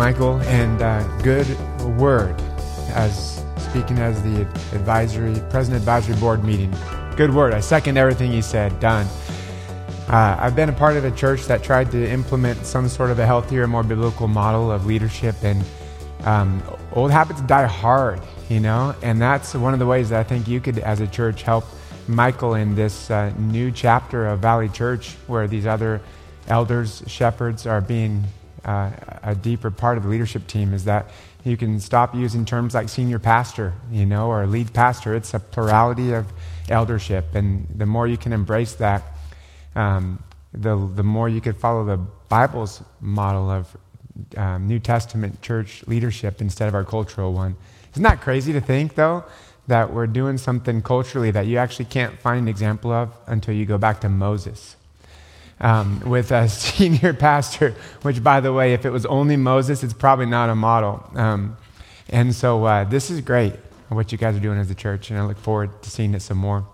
Michael, and good word, as speaking as the President Advisory Board meeting. Good word. I second everything he said. Done. I've been a part of a church that tried to implement some sort of a healthier, more biblical model of leadership, and old habits die hard, and that's one of the ways that I think you could, as a church, help Michael in this new chapter of Valley Church, where these other elders, shepherds are being a deeper part of the leadership team, is that you can stop using terms like senior pastor, or lead pastor. It's a plurality of eldership, and the more you can embrace that, the more you could follow the Bible's model of New Testament church leadership instead of our cultural one. Isn't that crazy to think, though, that we're doing something culturally that you actually can't find an example of until you go back to Moses? With a senior pastor, which, by the way, if it was only Moses, it's probably not a model. And so this is great, what you guys are doing as a church, and I look forward to seeing it some more.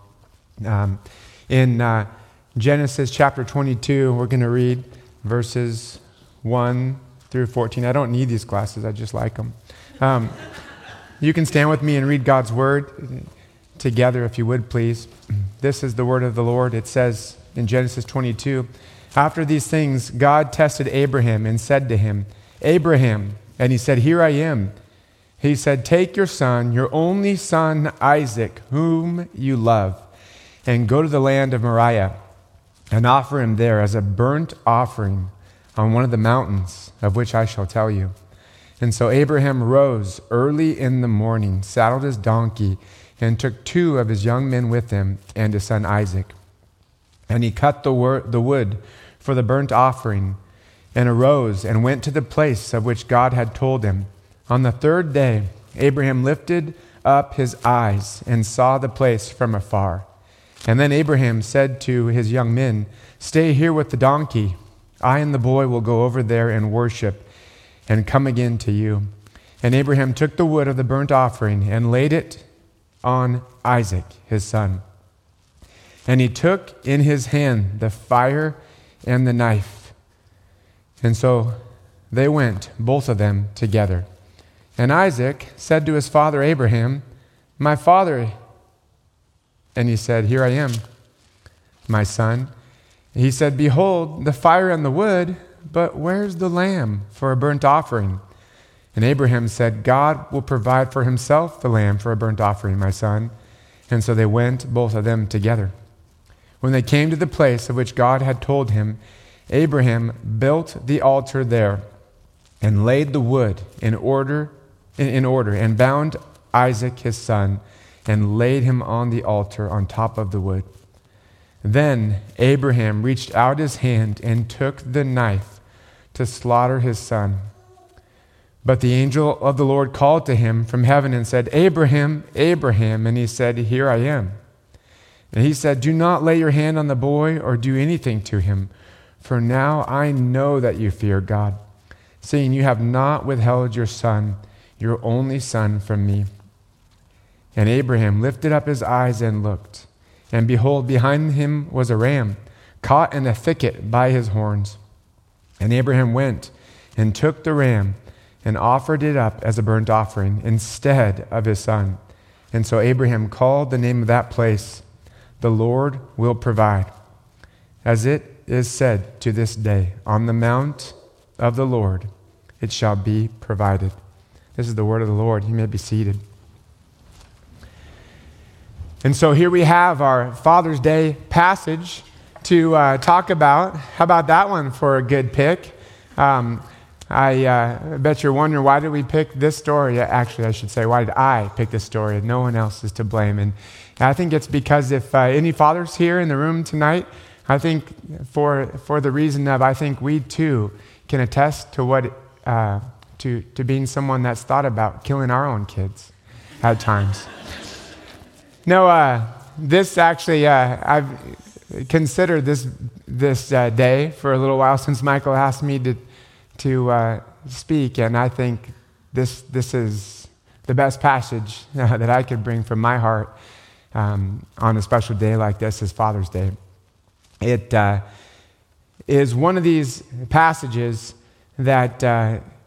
In Genesis chapter 22, we're going to read verses 1 through 14. I don't need these glasses, I just like them. You can stand with me and read God's word together, if you would, please. This is the word of the Lord. It says in Genesis 22, "After these things, God tested Abraham and said to him, 'Abraham,' and he said, 'Here I am.' He said, 'Take your son, your only son Isaac, whom you love, and go to the land of Moriah, and offer him there as a burnt offering on one of the mountains of which I shall tell you.' And so Abraham rose early in the morning, saddled his donkey, and took 2 of his young men with him and his son Isaac. And he cut the wood for the burnt offering, and arose and went to the place of which God had told him. On the 3rd day, Abraham lifted up his eyes and saw the place from afar. And then Abraham said to his young men, 'Stay here with the donkey. I and the boy will go over there and worship, and come again to you.' And Abraham took the wood of the burnt offering and laid it on Isaac, his son. And he took in his hand the fire and the knife. And so they went, both of them, together. And Isaac said to his father Abraham, 'My father.' And he said, 'Here I am, my son.' He said, 'Behold, the fire and the wood, but where's the lamb for a burnt offering?' And Abraham said, 'God will provide for himself the lamb for a burnt offering, my son.' And so they went, both of them, together. When they came to the place of which God had told him, Abraham built the altar there and laid the wood in order, and bound Isaac his son and laid him on the altar on top of the wood. Then Abraham reached out his hand and took the knife to slaughter his son. But the angel of the Lord called to him from heaven and said, 'Abraham, Abraham.' And he said, 'Here I am.' And he said, 'Do not lay your hand on the boy or do anything to him, for now I know that you fear God, seeing you have not withheld your son, your only son, from me.' And Abraham lifted up his eyes and looked, and behold, behind him was a ram, caught in a thicket by his horns. And Abraham went and took the ram and offered it up as a burnt offering instead of his son. And so Abraham called the name of that place, 'The Lord will provide.' As it is said to this day, 'On the mount of the Lord it shall be provided.'" This is the word of the Lord. You may be seated. And so here we have our Father's Day passage to talk about. How about that one for a good pick? I bet you're wondering, why did we pick this story? Actually, I should say, why did I pick this story? No one else is to blame. And I think it's because if any fathers here in the room tonight, I think for the reason of, I think we too can attest to what to being someone that's thought about killing our own kids at times. No, this actually, I've considered this day for a little while since Michael asked me to speak, and I think this is the best passage that I could bring from my heart on a special day like this, is Father's Day. It is one of these passages that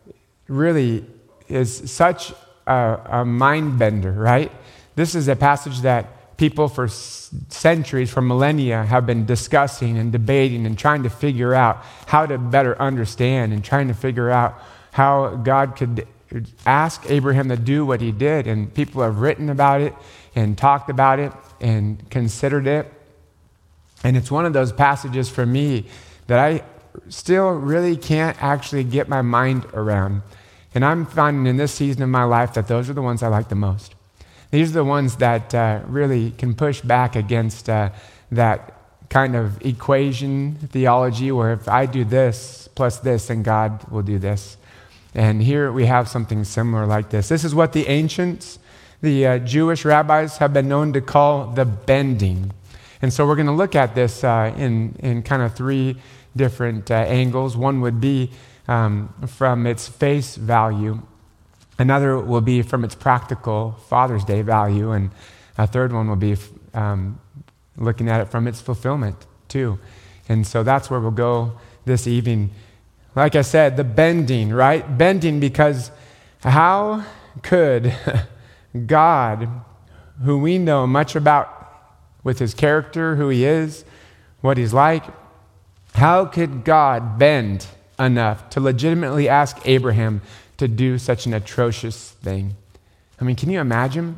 really is such a mind bender, right? This is a passage that people for centuries, for millennia, have been discussing and debating and trying to figure out how to better understand and trying to figure out how God could ask Abraham to do what he did. And people have written about it and talked about it and considered it. And it's one of those passages for me that I still really can't actually get my mind around. And I'm finding in this season of my life that those are the ones I like the most. These are the ones that really can push back against that kind of equation theology where if I do this plus this, then God will do this. And here we have something similar like this. This is what the ancients, the Jewish rabbis, have been known to call the bending. And so we're going to look at this in kind of three different angles. One would be from its face value. Another will be from its practical Father's Day value. And a third one will be looking at it from its fulfillment too. And so that's where we'll go this evening. Like I said, the bending, right? Bending because how could God, who we know much about with his character, who he is, what he's like, how could God bend enough to legitimately ask Abraham to do such an atrocious thing? I mean, can you imagine?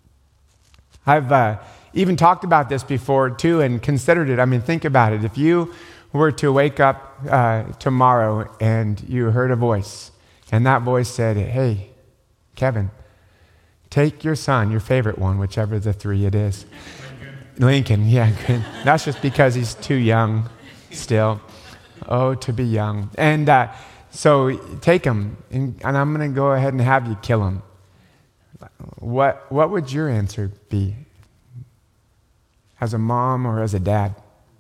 I've even talked about this before too and considered it. I mean, think about it. If you were to wake up tomorrow and you heard a voice, and that voice said, "Hey, Kevin, take your son, your favorite one, whichever the three it is." Lincoln, yeah. That's just because he's too young still. Oh, to be young. And so take him, and I'm going to go ahead and have you kill him. What would your answer be? As a mom or as a dad?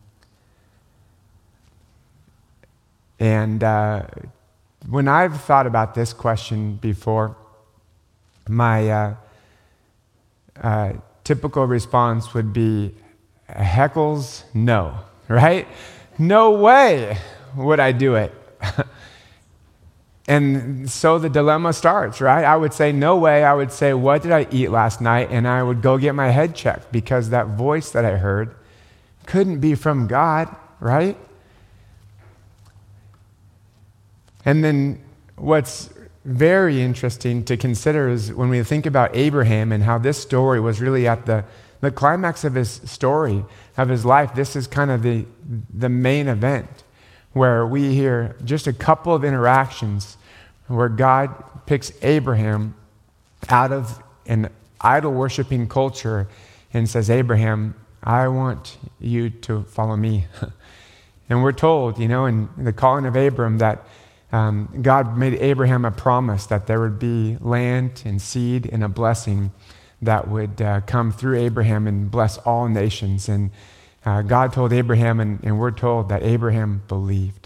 And when I've thought about this question before, my typical response would be, heckles no, right? No way would I do it. And so the dilemma starts, right? I would say, no way. I would say, what did I eat last night? And I would go get my head checked because that voice that I heard couldn't be from God, right? And then what's very interesting to consider is when we think about Abraham and how this story was really at the climax of his story, of his life. This is kind of the main event where we hear just a couple of interactions where God picks Abraham out of an idol-worshiping culture and says, Abraham, I want you to follow me. And we're told, in the calling of Abram that God made Abraham a promise that there would be land and seed and a blessing that would come through Abraham and bless all nations. And God told Abraham, and we're told that Abraham believed.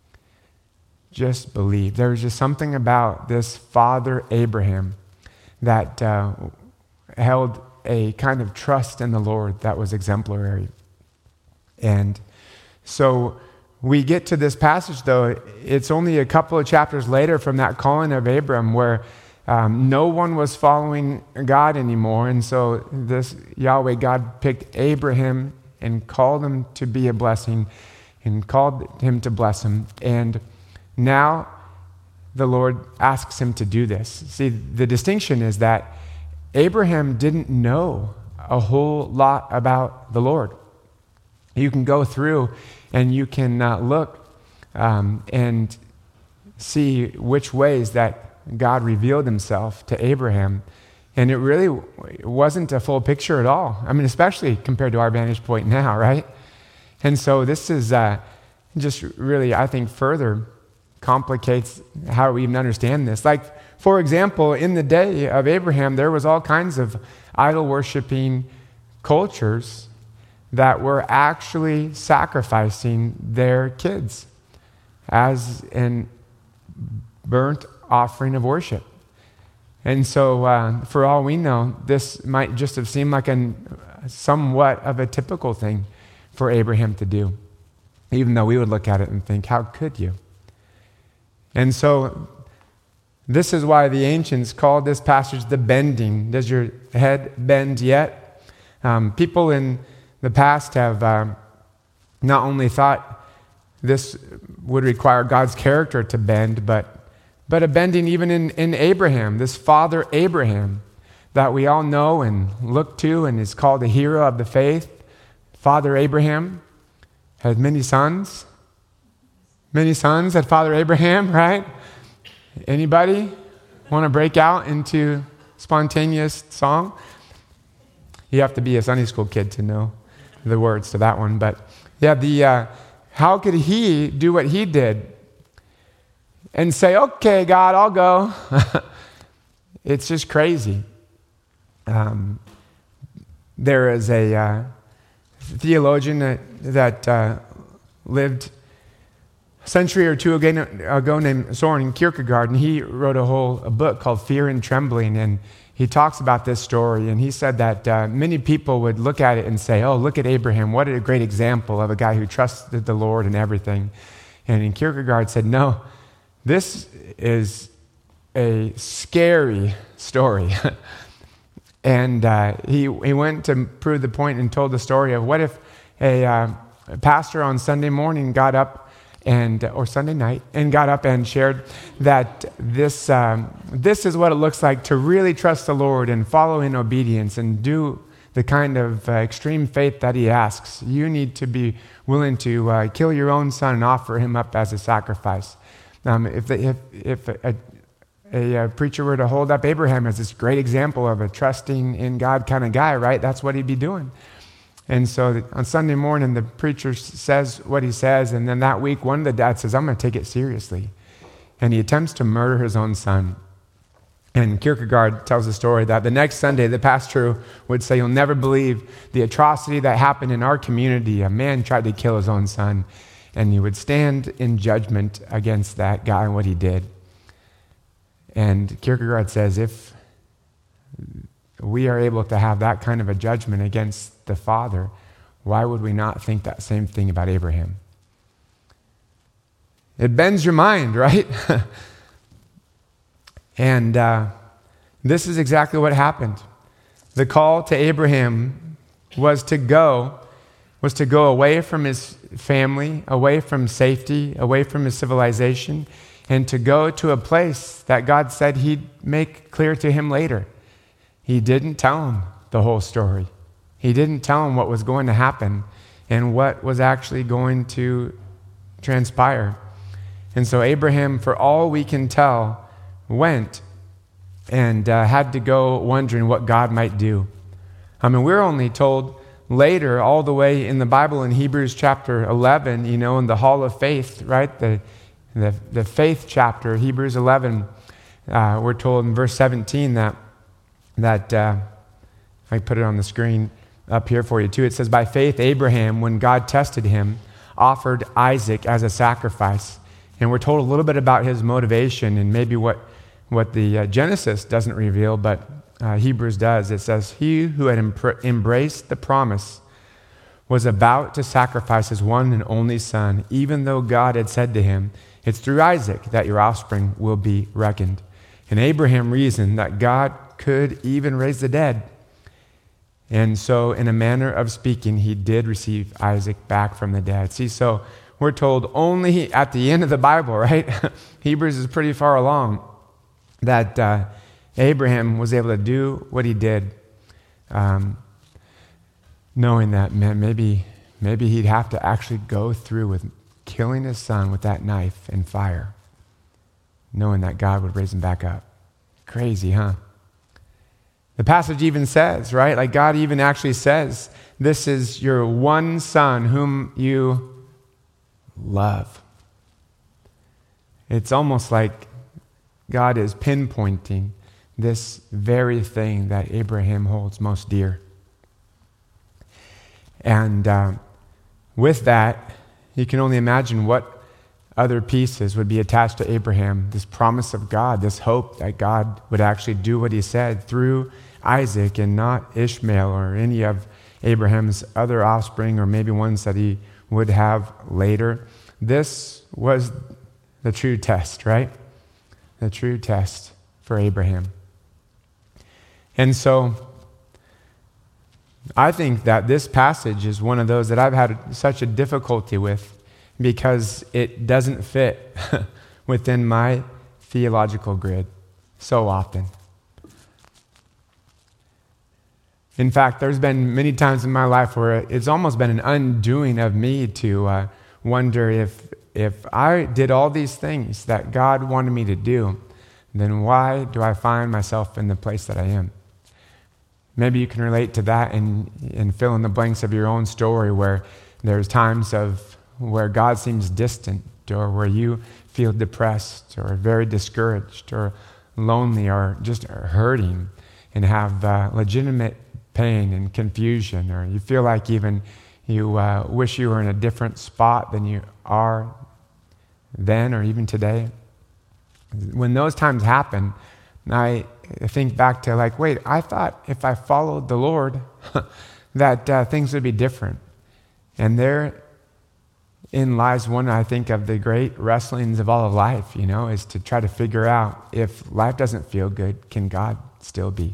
Just believed. There was just something about this father Abraham that held a kind of trust in the Lord that was exemplary. And so we get to this passage, though, it's only a couple of chapters later from that calling of Abram where no one was following God anymore. And so this Yahweh, God picked Abraham and called him to be a blessing and called him to bless him. And now the Lord asks him to do this. See, the distinction is that Abraham didn't know a whole lot about the Lord. You can go through and you can look and see which ways that God revealed himself to Abraham. And it really wasn't a full picture at all. I mean, especially compared to our vantage point now, right? And so this is just really, I think, further complicates how we even understand this. Like, for example, in the day of Abraham, there was all kinds of idol-worshiping cultures that were actually sacrificing their kids as an burnt offering of worship. And so for all we know, this might just have seemed like somewhat of a typical thing for Abraham to do, even though we would look at it and think, how could you? And so This is why the ancients called this passage the bending. Does your head bend yet? People in the past have not only thought this would require God's character to bend, but a bending even in Abraham, this father Abraham that we all know and look to and is called the hero of the faith. Father Abraham had many sons. Many sons had Father Abraham, right? Anybody want to break out into spontaneous song? You have to be a Sunday school kid to know the words to that one. But yeah, how could he do what he did and say, okay, God, I'll go? It's just crazy. There is a theologian that lived a century or two ago named Soren Kierkegaard, and he wrote a book called Fear and Trembling, and he talks about this story, and he said that many people would look at it and say, oh, look at Abraham, what a great example of a guy who trusted the Lord and everything. And Kierkegaard said, no, this is a scary story. And he went to prove the point and told the story of what if a pastor on Sunday morning got up or Sunday night, and got up and shared that this is what it looks like to really trust the Lord and follow in obedience and do the kind of extreme faith that he asks. You need to be willing to kill your own son and offer him up as a sacrifice. If a preacher were to hold up Abraham as this great example of a trusting in God kind of guy, right? That's what he'd be doing. And so on Sunday morning, the preacher says what he says, and then that week, one of the dads says, I'm going to take it seriously. And he attempts to murder his own son. And Kierkegaard tells the story that the next Sunday, the pastor would say, you'll never believe the atrocity that happened in our community. A man tried to kill his own son, and he would stand in judgment against that guy and what he did. And Kierkegaard says, if we are able to have that kind of a judgment against the Father, why would we not think that same thing about Abraham? It bends your mind, right? And this is exactly what happened. The call to Abraham was to go away from his family, away from safety, away from his civilization, and to go to a place that God said he'd make clear to him later. He didn't tell him the whole story. He didn't tell him what was going to happen and what was actually going to transpire. And so Abraham, for all we can tell, went and had to go wondering what God might do. I mean, we're only told later, all the way in the Bible in Hebrews chapter 11, in the Hall of Faith, right? The faith chapter, Hebrews 11, we're told in verse 17 that I put it on the screen up here for you too. It says, by faith, Abraham, when God tested him, offered Isaac as a sacrifice. And we're told a little bit about his motivation and maybe what the Genesis doesn't reveal, but Hebrews does. It says, he who had embraced the promise was about to sacrifice his one and only son, even though God had said to him, it's through Isaac that your offspring will be reckoned. And Abraham reasoned that God could even raise the dead. And so, in a manner of speaking, he did receive Isaac back from the dead. See, so we're told only at the end of the Bible, right? Hebrews is pretty far along, that Abraham was able to do what he did, knowing that, man, maybe he'd have to actually go through with killing his son with that knife and fire, knowing that God would raise him back up. Crazy, huh? The passage even says, right? Like God even actually says, this is your one son whom you love. It's almost like God is pinpointing this very thing that Abraham holds most dear. And with that, you can only imagine what other pieces would be attached to Abraham, this promise of God, this hope that God would actually do what he said through Isaac and not Ishmael or any of Abraham's other offspring or maybe ones that he would have later. This was the true test, right? the true test for Abraham. And so I think that this passage is one of those that I've had such a difficulty with because it doesn't fit within my theological grid so often. In fact, there's been many times in my life where it's almost been an undoing of me to wonder if I did all these things that God wanted me to do, then why do I find myself in the place that I am? Maybe you can relate to that and fill in the blanks of your own story where there's times of where God seems distant or where you feel depressed or very discouraged or lonely or just hurting and have legitimate pain and confusion, or you feel like even you wish you were in a different spot than you are then or even today. When those times happen, I think back to like, wait, I thought if I followed the Lord that things would be different. And therein lies one, I think, of the great wrestlings of all of life, is to try to figure out if life doesn't feel good, can God still be?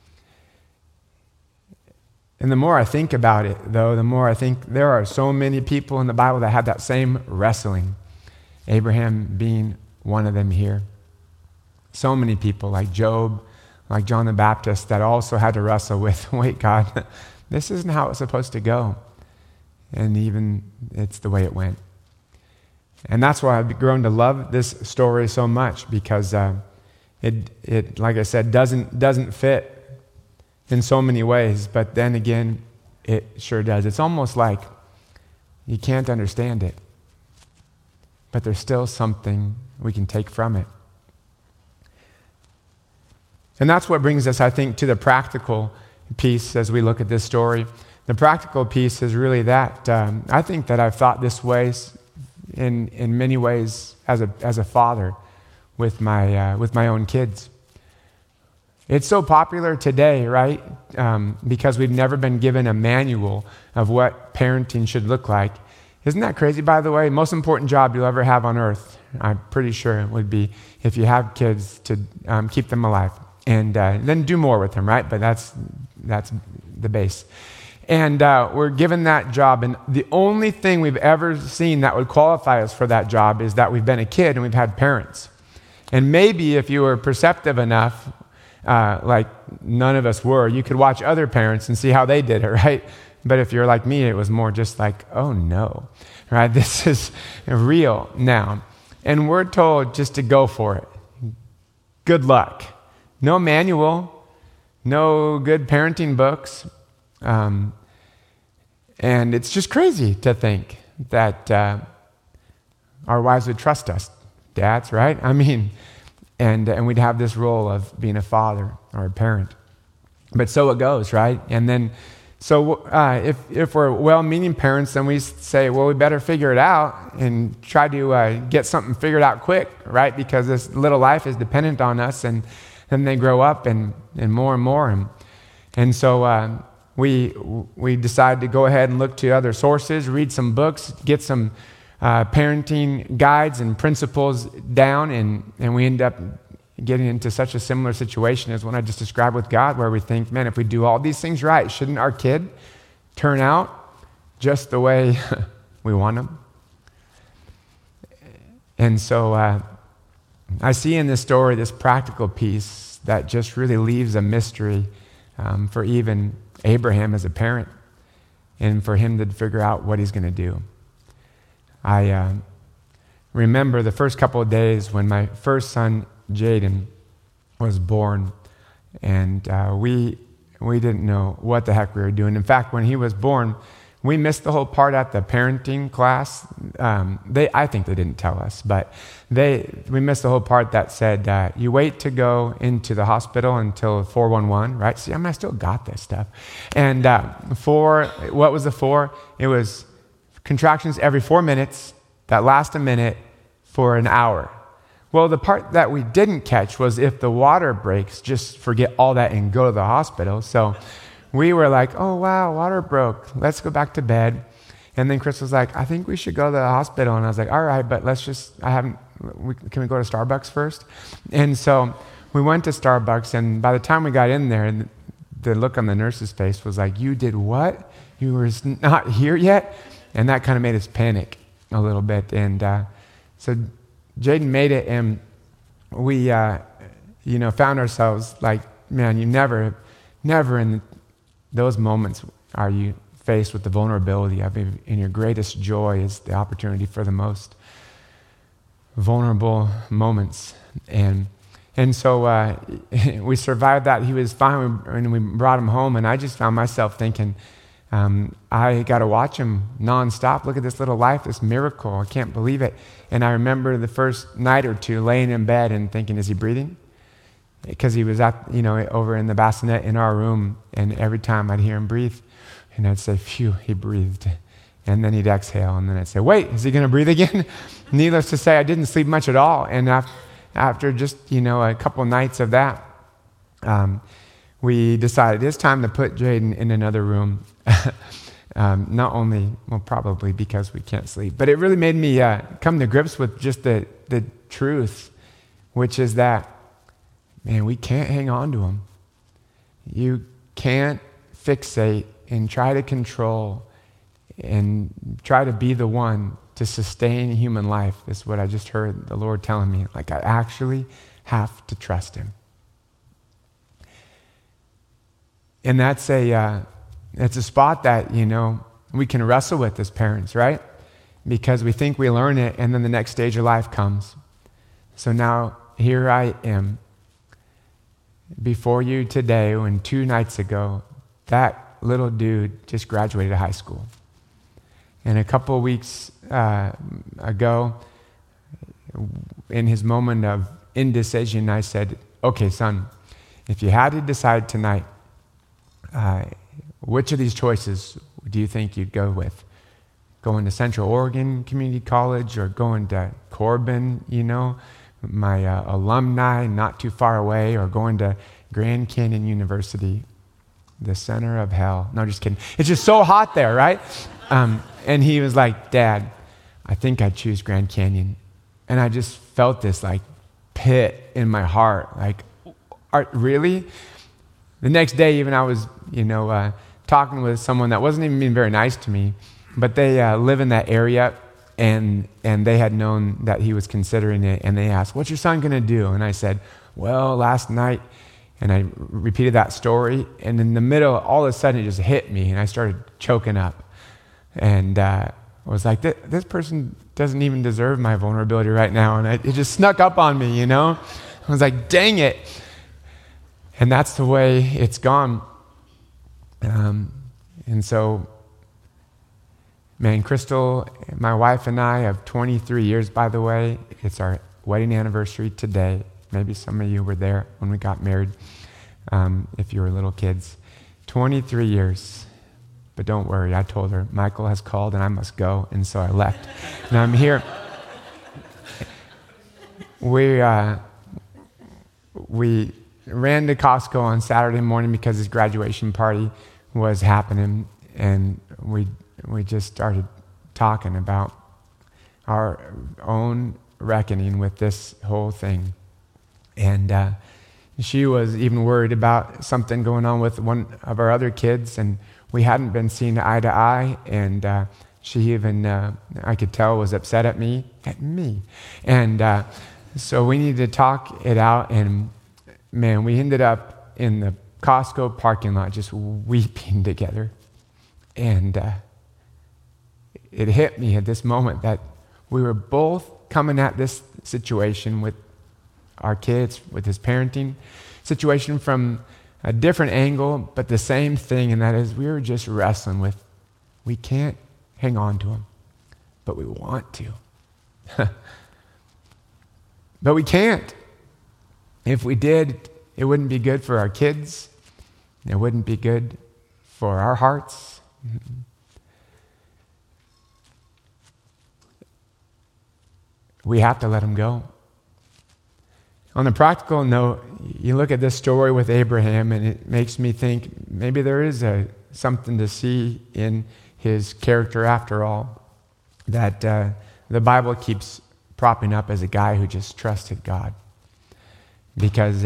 And the more I think about it, though, the more I think there are so many people in the Bible that had that same wrestling. Abraham being one of them here. So many people like Job, like John the Baptist, that also had to wrestle with, wait, God, this isn't how it's supposed to go. And even it's the way it went. And that's why I've grown to love this story so much, because it, like I said, doesn't fit in so many ways, but then again, it sure does. It's almost like you can't understand it, but there's still something we can take from it. And that's what brings us, I think, to the practical piece as we look at this story. The practical piece is really that. I think that I've thought this way in many ways as a father with my own kids. It's so popular today, right? Because we've never been given a manual of what parenting should look like. Isn't that crazy, by the way? Most important job you'll ever have on earth, I'm pretty sure it would be, if you have kids, to keep them alive. And then do more with them, right? But that's the base. And we're given that job. And the only thing we've ever seen that would qualify us for that job is that we've been a kid and we've had parents. And maybe if you were perceptive enough, like none of us were, you could watch other parents and see how they did it, right? But if you're like me, it was more just like, oh no, right? This is real now. And we're told just to go for it. Good luck. No manual, no good parenting books. And it's just crazy to think that our wives would trust us, dads, right? I mean, and we'd have this role of being a father or a parent. But so it goes, right? And then, so if we're well-meaning parents, then we say, well, we better figure it out and try to get something figured out quick, right? Because this little life is dependent on us, and then they grow up and more. And so we decide to go ahead and look to other sources, read some books, get some parenting guides and principles down, and we end up getting into such a similar situation as one I just described with God, where we think, man, if we do all these things right, shouldn't our kid turn out just the way we want them? And so I see in this story this practical piece that just really leaves a mystery for even Abraham as a parent, and for him to figure out what he's going to do. I remember the first couple of days when my first son, Jaden, was born, and we didn't know what the heck we were doing. In fact, when he was born, we missed the whole part at the parenting class. I think they didn't tell us, but we missed the whole part that said, you wait to go into the hospital until 411, right? See, I still got this stuff. And what was the 4? It was contractions every 4 minutes that last a minute for an hour. Well, the part that we didn't catch was if the water breaks, just forget all that and go to the hospital. So we were like, oh, wow, water broke. Let's go back to bed. And then Chris was like, I think we should go to the hospital. And I was like, all right, but can we go to Starbucks first? And so we went to Starbucks, and by the time we got in there, the look on the nurse's face was like, you did what? You were not here yet? And that kind of made us panic a little bit. And so Jaden made it, and we, found ourselves like, man, you never in those moments are you faced with the vulnerability. I mean, and your greatest joy is the opportunity for the most vulnerable moments. And so we survived that. He was fine, and we brought him home, and I just found myself thinking, I got to watch him nonstop. Look at this little life, this miracle. I can't believe it. And I remember the first night or two laying in bed and thinking, is he breathing? Because he was over in the bassinet in our room, and every time I'd hear him breathe, and I'd say, phew, he breathed. And then he'd exhale, and then I'd say, wait, is he going to breathe again? Needless to say, I didn't sleep much at all. And after just, a couple nights of that, we decided it's time to put Jaden in another room. Not only, probably because we can't sleep, but it really made me come to grips with just the truth, which is that, man, we can't hang on to him. You can't fixate and try to control and try to be the one to sustain human life. Is what I just heard the Lord telling me. Like, I actually have to trust him. And that's a spot that, we can wrestle with as parents, right? Because we think we learn it, and then the next stage of life comes. So now here I am before you today, when 2 nights ago, that little dude just graduated high school. And a couple of weeks ago, in his moment of indecision, I said, okay, son, if you had to decide tonight, which of these choices do you think you'd go with? Going to Central Oregon Community College, or going to Corbin, my alumni not too far away, or going to Grand Canyon University, the center of hell? No, just kidding. It's just so hot there, right? And he was like, Dad, I think I'd choose Grand Canyon. And I just felt this like pit in my heart. Like, really? The next day, even I was, talking with someone that wasn't even being very nice to me, but they live in that area, and they had known that he was considering it, and they asked, what's your son going to do? And I said, well, last night, and I repeated that story, and in the middle, all of a sudden, it just hit me, and I started choking up. And I was like, this person doesn't even deserve my vulnerability right now, and it just snuck up on me, I was like, dang it. And that's the way it's gone. And so, man, Crystal, my wife and I have 23 years, by the way. It's our wedding anniversary today. Maybe some of you were there when we got married, if you were little kids. 23 years. But don't worry, I told her, Michael has called and I must go. And so I left. And I'm here. We ran to Costco on Saturday morning because his graduation party was happening, and we just started talking about our own reckoning with this whole thing. And she was even worried about something going on with one of our other kids, and we hadn't been seen eye to eye, and she even, I could tell, was upset at me. And so we needed to talk it out, and man, we ended up in the Costco parking lot just weeping together. And it hit me at this moment that we were both coming at this situation with our kids, with his parenting situation, from a different angle, but the same thing, and that is we were just wrestling with, we can't hang on to him, but we want to. But we can't. If we did, it wouldn't be good for our kids. It wouldn't be good for our hearts. We have to let him go. On a practical note, you look at this story with Abraham, and it makes me think maybe there is something to see in his character after all, that the Bible keeps propping up as a guy who just trusted God. Because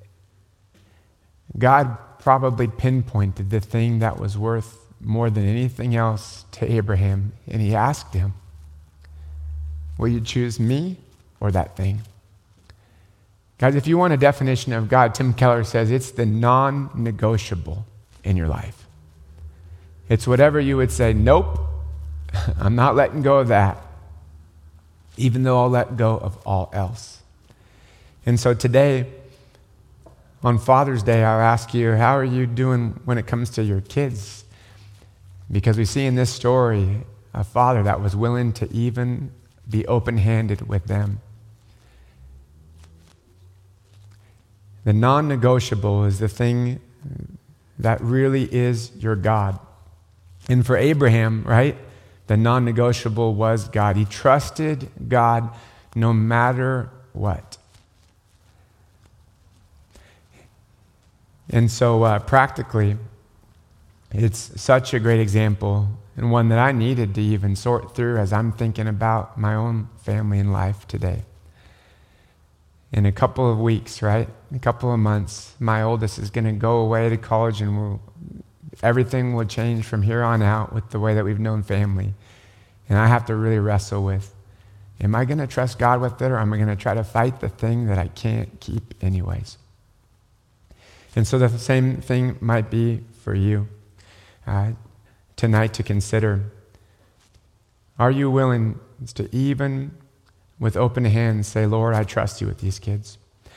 God probably pinpointed the thing that was worth more than anything else to Abraham, and he asked him, will you choose me or that thing? Guys, if you want a definition of God, Tim Keller says it's the non-negotiable in your life. It's whatever you would say, nope, I'm not letting go of that, even though I'll let go of all else. And so today, on Father's Day, I'll ask you, how are you doing when it comes to your kids? Because we see in this story a father that was willing to even be open-handed with them. The non-negotiable is the thing that really is your God. And for Abraham, right, the non-negotiable was God. He trusted God no matter what. And so practically, it's such a great example, and one that I needed to even sort through as I'm thinking about my own family and life today. In a couple of weeks, right, a couple of months, my oldest is going to go away to college, and everything will change from here on out with the way that we've known family. And I have to really wrestle with, am I going to trust God with it, or am I going to try to fight the thing that I can't keep anyways? And so the same thing might be for you tonight to consider. Are you willing to even with open hands say, Lord, I trust you with these kids?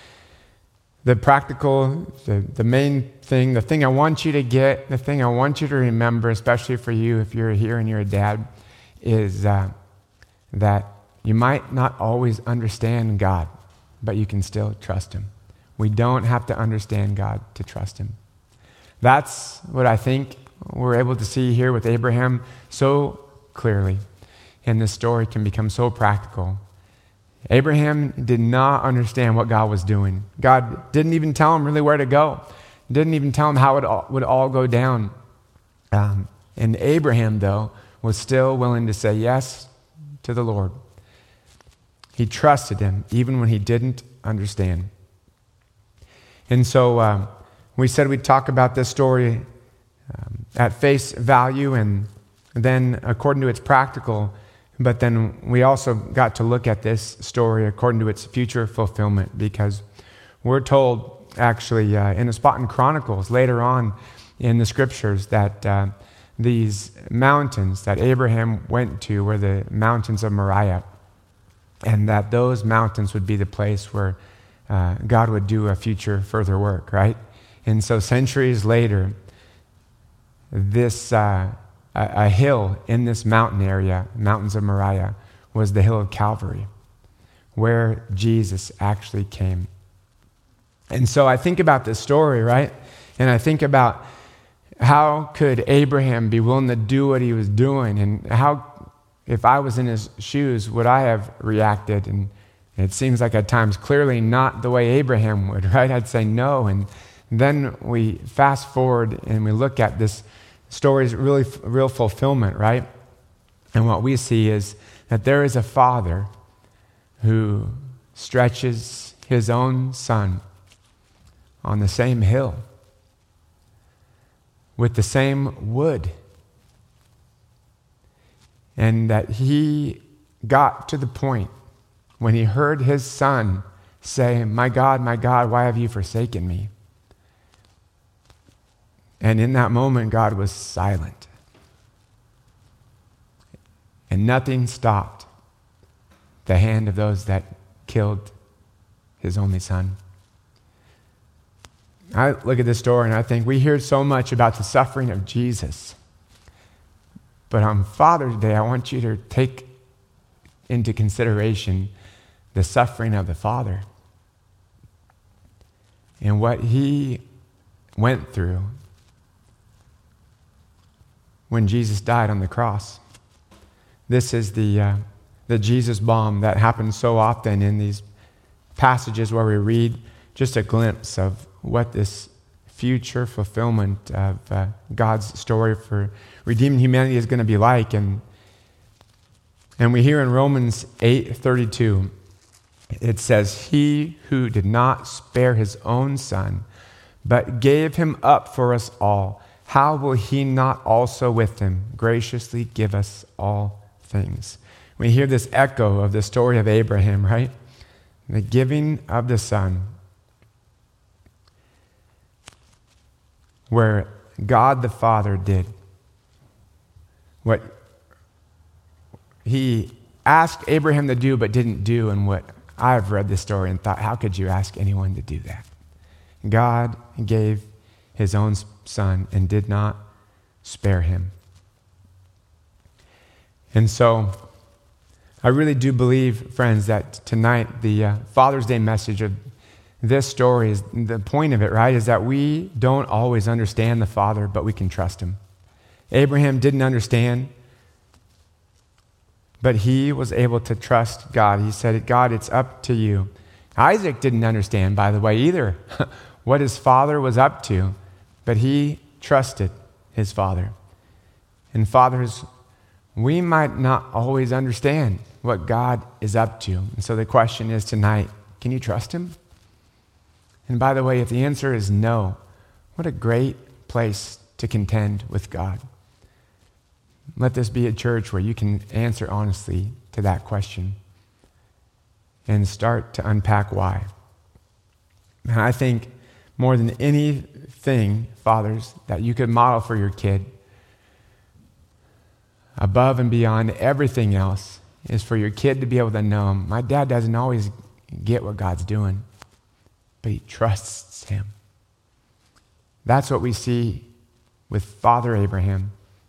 The practical, the main thing, the thing I want you to get, the thing I want you to remember, especially for you if you're here and you're a dad, is that you might not always understand God, but you can still trust him. We don't have to understand God to trust him. That's what I think we're able to see here with Abraham so clearly. And this story can become so practical. Abraham did not understand what God was doing. God didn't even tell him really where to go. Didn't even tell him how it would all go down. And Abraham, though, was still willing to say yes to the Lord. He trusted him even when he didn't understand. And so we said we'd talk about this story at face value and then according to its practical, but then we also got to look at this story according to its future fulfillment, because we're told actually in a spot in Chronicles later on in the scriptures that these mountains that Abraham went to were the mountains of Moriah, and that those mountains would be the place where God would do a future further work, right? And so centuries later, this a hill in this mountain area, mountains of Moriah, was the hill of Calvary, where Jesus actually came. And so I think about this story, right? And I think about how could Abraham be willing to do what he was doing, and how, if I was in his shoes, would I have reacted? And it seems like at times clearly not the way Abraham would, right? I'd say no. And then we fast forward and we look at this story's real fulfillment, right? And what we see is that there is a father who stretches his own son on the same hill with the same wood. And that he got to the point when he heard his son say, my God, why have you forsaken me? And in that moment, God was silent. And nothing stopped the hand of those that killed his only son. I look at this story and I think we hear so much about the suffering of Jesus. But on Father's Day, I want you to take into consideration the suffering of the Father and what he went through when Jesus died on the cross. This is the Jesus bomb that happens so often in these passages where we read just a glimpse of what this future fulfillment of God's story for redeeming humanity is going to be like. And we hear in Romans 8:32, it says, "He who did not spare his own son, but gave him up for us all, how will he not also with him graciously give us all things?" We hear this echo of the story of Abraham, right? The giving of the son, where God the Father did what he asked Abraham to do but didn't do, and what I've read this story and thought, how could you ask anyone to do that? God gave his own son and did not spare him. And so I really do believe, friends, that tonight the Father's Day message of this story is the point of it, right? Is that we don't always understand the Father, but we can trust him. Abraham didn't understand, but he was able to trust God. He said, "God, it's up to you." Isaac didn't understand, by the way, either what his father was up to, but he trusted his father. And fathers, we might not always understand what God is up to. And so the question is tonight, can you trust him? And by the way, if the answer is no, what a great place to contend with God. Let this be a church where you can answer honestly to that question and start to unpack why. And I think more than anything, fathers, that you could model for your kid, above and beyond everything else, is for your kid to be able to know, my dad doesn't always get what God's doing, but he trusts him. That's what we see with Father Abraham.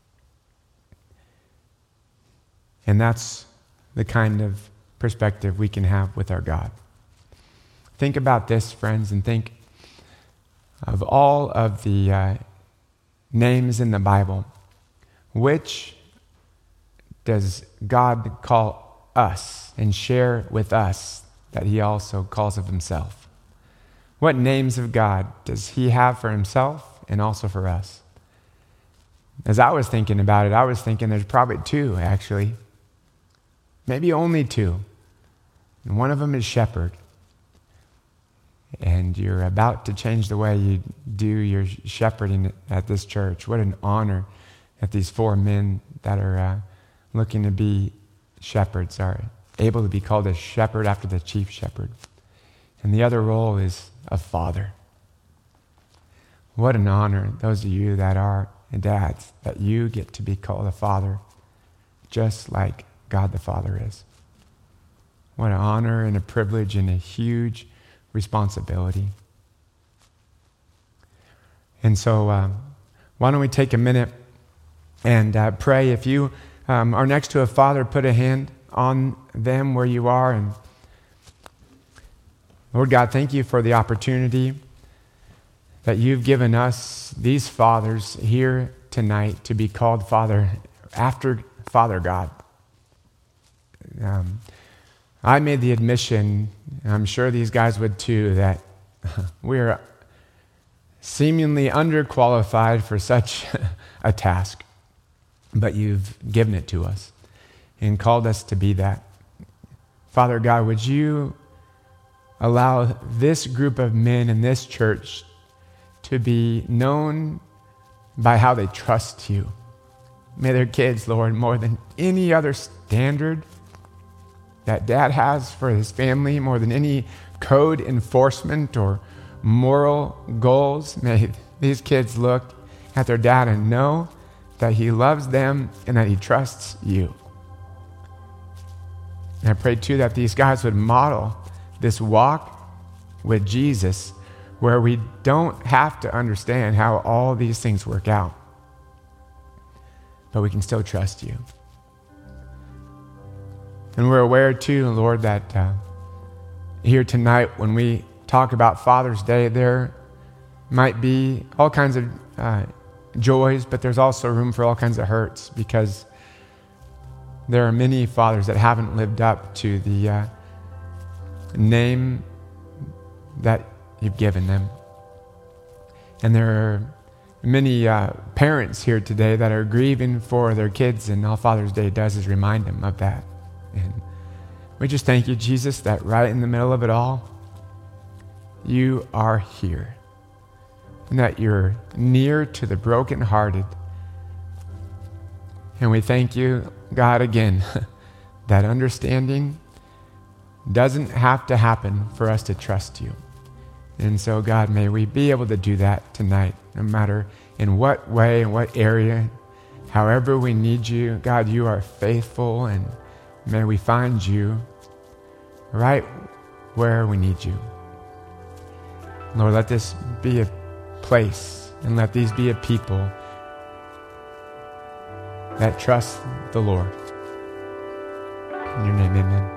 And that's the kind of perspective we can have with our God. Think about this, friends, and think of all of the names in the Bible. Which does God call us and share with us that he also calls of himself? What names of God does he have for himself and also for us? As I was thinking about it, I was thinking there's probably two, actually. Maybe only two. And one of them is shepherd. And you're about to change the way you do your shepherding at this church. What an honor that these four men that are looking to be shepherds are able to be called a shepherd after the chief shepherd. And the other role is a father. What an honor, those of you that are dads, that you get to be called a father, just like God the Father is. What an honor and a privilege and a huge responsibility. And so why don't we take a minute and pray. If you are next to a father, put a hand on them where you are. And Lord God, thank you for the opportunity that you've given us, these fathers here tonight, to be called Father after Father God. I made the admission, and I'm sure these guys would too, that we're seemingly underqualified for such a task, but you've given it to us and called us to be that. Father God, would you allow this group of men in this church to be known by how they trust you? May their kids, Lord, more than any other standard that dad has for his family, more than any code enforcement or moral goals, may these kids look at their dad and know that he loves them and that he trusts you. And I pray too that these guys would model this walk with Jesus, where we don't have to understand how all these things work out, but we can still trust you. And we're aware too, Lord, that here tonight when we talk about Father's Day, there might be all kinds of joys, but there's also room for all kinds of hurts, because there are many fathers that haven't lived up to the name that you've given them. And there are many parents here today that are grieving for their kids, and all Father's Day does is remind them of that. And we just thank you, Jesus, that right in the middle of it all, you are here, and that you're near to the brokenhearted. And we thank you, God, again, that understanding doesn't have to happen for us to trust you. And so, God, may we be able to do that tonight, no matter in what way, in what area, however we need you. God, you are faithful, and may we find you right where we need you. Lord, let this be a place, and let these be a people that trust the Lord. In your name, amen.